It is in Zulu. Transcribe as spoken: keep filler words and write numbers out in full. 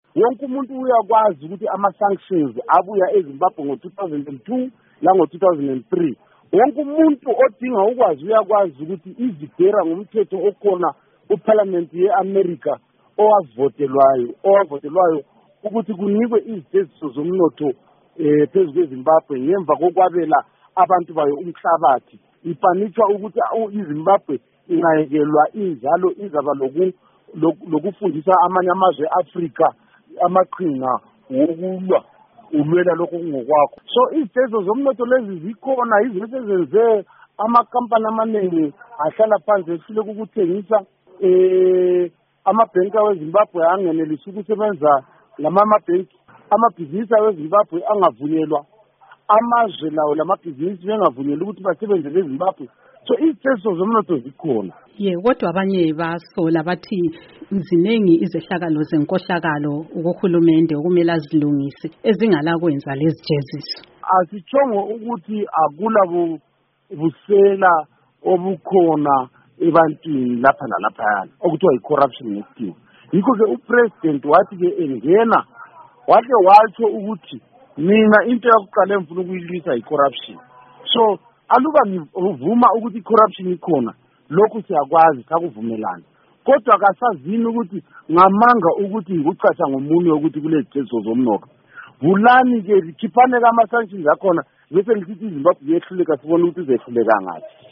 wonke umuntu uyakwazi ukuthi ama-sanctions abuya eZimbabwe ngo-two thousand two lango-two thousand three. Wonke umuntu odinga ukwazi uyakwazi ukuthi izidera ngumthetho okhona uParliament ye-America owavotelwayo owavotelwayo ukuthi kunikwe iziteziso zomnotho eh phezu kweZimbabwe ngemva kokwabela abantu bayo umhlabathi. Ipanitshwa ukuthi iZimbabwe ingayekelwa injalo izaba loku lokufundisa amanye amazwe eAfrika amaqhinga wokulwa ulwela lokho kungokwakho. So izitezo zomnotho lezi zikhona izinto ezenze amakampani amaningi ahlala phansi efile ukuthengisa eh amabhenki weZimbabwe angenelisa ukusebenza lama mabhenki amabhizinisi weZimbabwe angavunyelwa amazwe lawo lamabhizinisi bengavunyelwa ukuthi basebenze eZimbabwe. So izitezo zomnotho zikhona. Ye kodwa abanye basola bathi ziningi izehlakalo zenkohlakalo ukuhulumende okumele azilungise ezingala kwenza lezi jeziso. Asichongo ukuthi akula busela obukhona ebantwini lapha nalapha okuthiwa i-corruption ngesikhiwo. Yikho ke upresident wathi ke engena wake watsho ukuthi mina into yokuqala emfuna ukuyilwisa i-corruption. So aluba ngivuma ukuthi i-corruption ikhona lokhu siyakwazi sakuvumelana, kodwa kasazini ukuthi ngamanga ukuthi ngikuchaza ngomunye ukuthi kule jezo zomnotho vulani ke khiphane kama sanctions akhona bese ngithi iZimbabwe yehluleka sibone ukuthi izehluleka ngathi.